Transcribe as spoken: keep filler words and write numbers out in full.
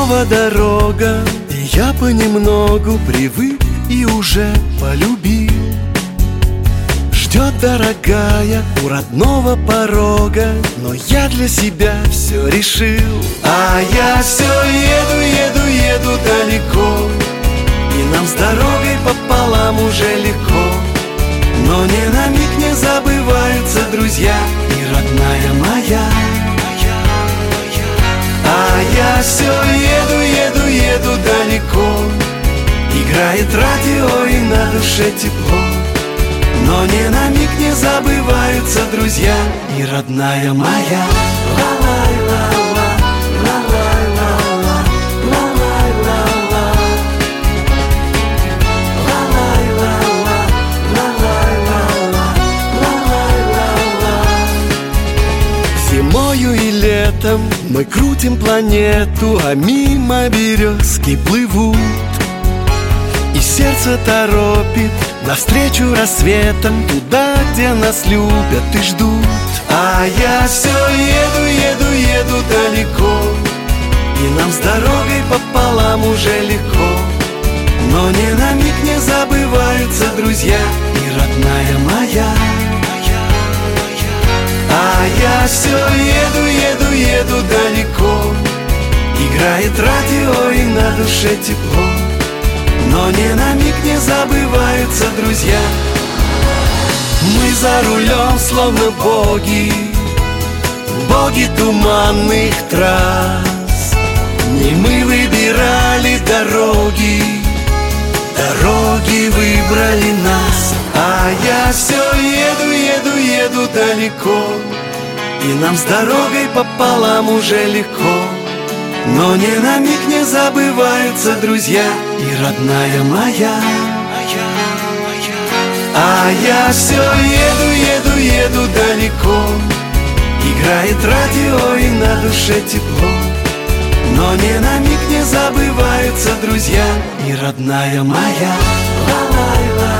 снова дорога, и я понемногу привык и уже полюбил. Ждет дорогая у родного порога, но я для себя все решил. А я все еду, еду, еду далеко, и нам с дорогой пополам уже легко. Но ни на миг не забываются друзья и родная моя. А я все еду, еду, еду далеко, играет радио и на душе тепло. Но ни на миг не забываются друзья и родная моя. Зимою и летом мы крутим планету, а мимо березки плывут. И сердце торопит навстречу рассветам, туда, где нас любят и ждут. А я все еду, еду, еду далеко, и нам с дорогой пополам уже легко. Но ни на миг не забываются друзья и родная моя. А я все еду, еду, еду далеко, играет радио и на душе тепло. Но ни на миг не забываются друзья. Мы за рулем словно боги, боги туманных трасс. Не мы выбирали дороги, дороги выбрали нас. А я все еду, еду, еду далеко, и нам с дорогой пополам уже легко. Но ни на миг не забываются друзья и родная моя. А я все еду, еду, еду далеко, играет радио и на душе тепло. Но ни на миг не забываются друзья и родная моя. Ла-ла-ла.